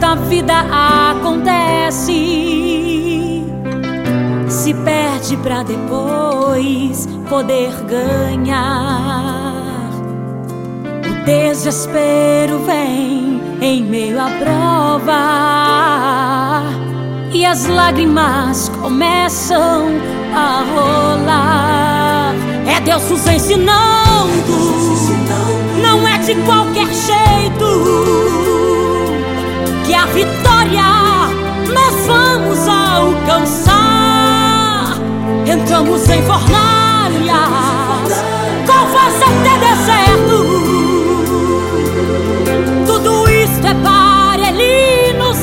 da vida acontece, se perde pra depois poder ganhar. O desespero vem em meio à prova e as lágrimas começam a rolar. É Deus nos ensinando, não é de qualquer jeito que a vitória nós vamos alcançar. Entramos em fornalhas, covas até deserto. Tudo isto é para Ele nos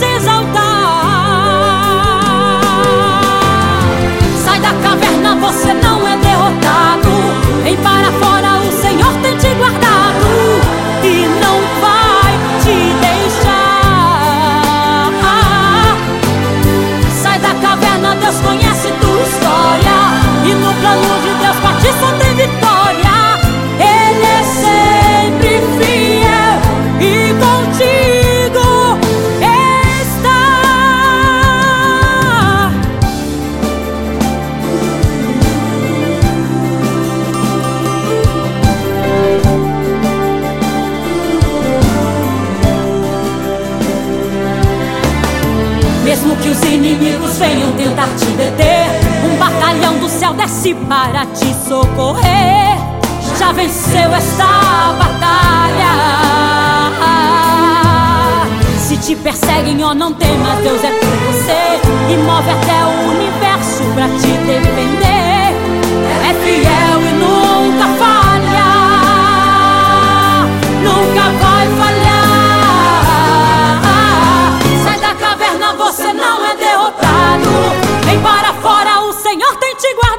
exaltar. Sai da caverna, você não é derrotado. Vem para fora, o Senhor tem te guardado e não vai te deixar. Sai da caverna, Deus conhece tua história e no plano de Deus pra ti só tem vitória. Ele é sempre fiel e contigo está. Mesmo que os inimigos venham tentar te deter, um batalhão do céu desce para te socorrer. Já venceu esta batalha. Se te perseguem, ó, não temas, Deus é por você e move até o universo pra te defender. É fiel e nunca falha, nunca vai falhar. Sai da caverna, você não é derrotado. Vem para fora, o Senhor tem te guardado.